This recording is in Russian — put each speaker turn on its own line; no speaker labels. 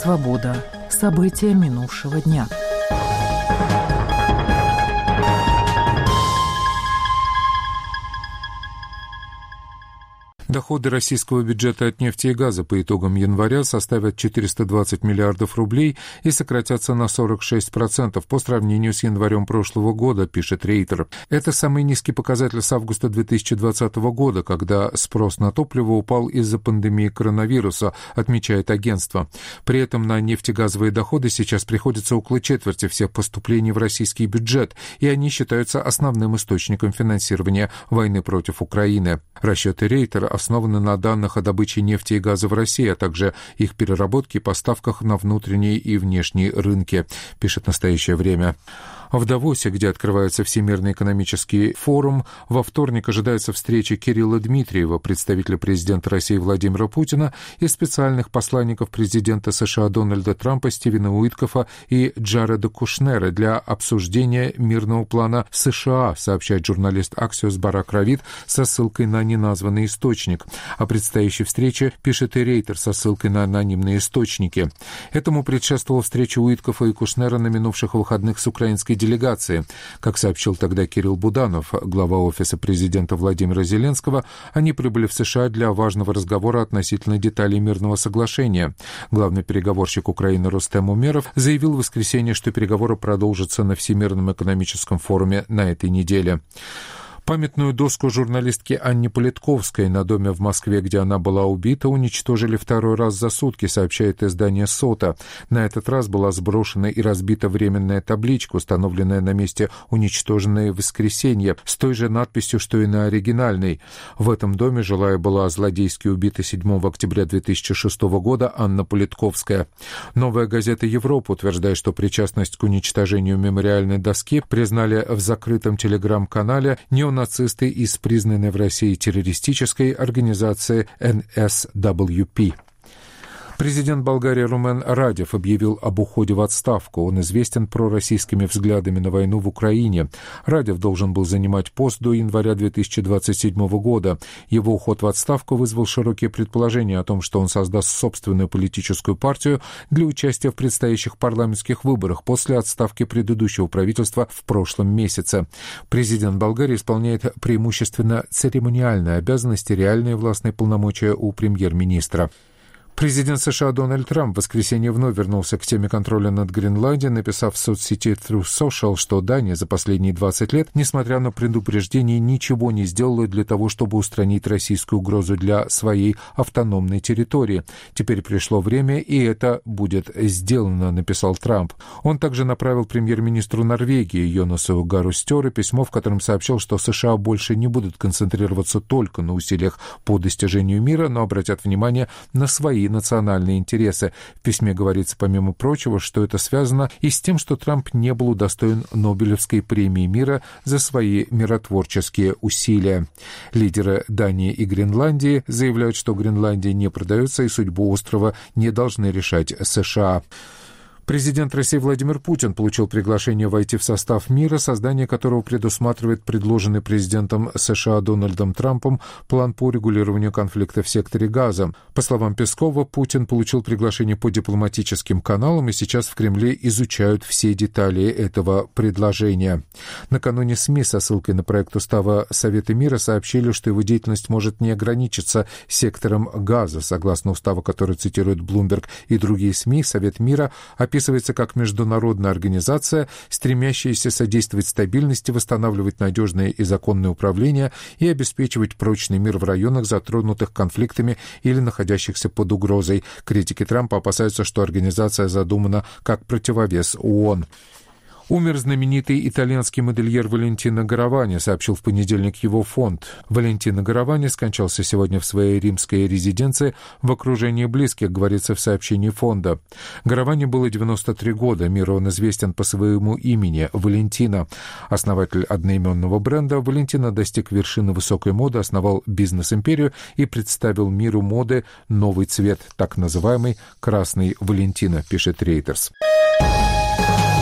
«Свобода». События минувшего дня.
Доходы российского бюджета от нефти и газа по итогам января составят 420 миллиардов рублей и сократятся на 46% по сравнению с январем прошлого года, пишет Рейтер. Это самый низкий показатель с августа 2020 года, когда спрос на топливо упал из-за пандемии коронавируса, отмечает агентство. При этом на нефтегазовые доходы сейчас приходится около четверти всех поступлений в российский бюджет, и они считаются основным источником финансирования войны против Украины. Расчеты Рейтера основаны на данных о добыче нефти и газа в России, а также их переработке и поставках на внутренние и внешние рынки, пишет «Настоящее время». В Давосе, где открывается Всемирный экономический форум, во вторник ожидается встреча Кирилла Дмитриева, представителя президента России Владимира Путина, и специальных посланников президента США Дональда Трампа Стивена Уиткофа и Джареда Кушнера для обсуждения мирного плана США, сообщает журналист Axios Барак Равид со ссылкой на неназванный источник. О предстоящей встрече пишет и Рейтер со ссылкой на анонимные источники. Этому предшествовала встреча Уиткофа и Кушнера на минувших выходных с украинской делегации. Как сообщил тогда Кирилл Буданов, глава офиса президента Владимира Зеленского, они прибыли в США для важного разговора относительно деталей мирного соглашения. Главный переговорщик Украины Рустем Умеров заявил в воскресенье, что переговоры продолжатся на Всемирном экономическом форуме на этой неделе. Памятную доску журналистки Анне Политковской на доме в Москве, где она была убита, уничтожили второй раз за сутки, сообщает издание «Сота». На этот раз была сброшена и разбита временная табличка, установленная на месте уничтоженной в воскресенье, с той же надписью, что и на оригинальной. В этом доме жила и была злодейски убита 7 октября 2006 года Анна Политковская. Новая газета «Европа» утверждает, что причастность к уничтожению мемориальной доски признали в закрытом телеграм-канале неонацисты из признанной в России террористической организации НСВП. Президент Болгарии Румен Радев объявил об уходе в отставку. Он известен пророссийскими взглядами на войну в Украине. Радев должен был занимать пост до января 2027 года. Его уход в отставку вызвал широкие предположения о том, что он создаст собственную политическую партию для участия в предстоящих парламентских выборах после отставки предыдущего правительства в прошлом месяце. Президент Болгарии исполняет преимущественно церемониальные обязанности, реальные властные полномочия у премьер-министра. Президент США Дональд Трамп в воскресенье вновь вернулся к теме контроля над Гренландией, написав в соцсети Truth Social, что Дания за последние 20 лет, несмотря на предупреждения, ничего не сделала для того, чтобы устранить российскую угрозу для своей автономной территории. Теперь пришло время, и это будет сделано, написал Трамп. Он также направил премьер-министру Норвегии Йонасу Гару Стёре письмо, в котором сообщил, что США больше не будут концентрироваться только на усилиях по достижению мира, но обратят внимание на свои национальные интересы. В письме говорится, помимо прочего, что это связано и с тем, что Трамп не был удостоен Нобелевской премии мира за свои миротворческие усилия. Лидеры Дании и Гренландии заявляют, что Гренландия не продается и судьбу острова не должны решать США. Президент России Владимир Путин получил приглашение войти в состав мира, создание которого предусматривает предложенный президентом США Дональдом Трампом план по регулированию конфликта в секторе Газа. По словам Пескова, Путин получил приглашение по дипломатическим каналам, и сейчас в Кремле изучают все детали этого предложения. Накануне СМИ со ссылкой на проект устава Совета мира сообщили, что его деятельность может не ограничиться сектором Газа. Согласно уставу, который цитирует Bloomberg и другие СМИ, Совет мира описывается как международная организация, стремящаяся содействовать стабильности, восстанавливать надежное и законное управление и обеспечивать прочный мир в районах, затронутых конфликтами или находящихся под угрозой. Критики Трампа опасаются, что организация задумана как противовес ООН. Умер знаменитый итальянский модельер Валентино Гаравани, сообщил в понедельник его фонд. Валентино Гаравани скончался сегодня в своей римской резиденции в окружении близких, говорится в сообщении фонда. Гаравани было 93 года, миру он известен по своему имени – Валентино. Основатель одноименного бренда, Валентино достиг вершины высокой моды, основал бизнес-империю и представил миру моды новый цвет, так называемый «красный Валентино», пишет Reuters.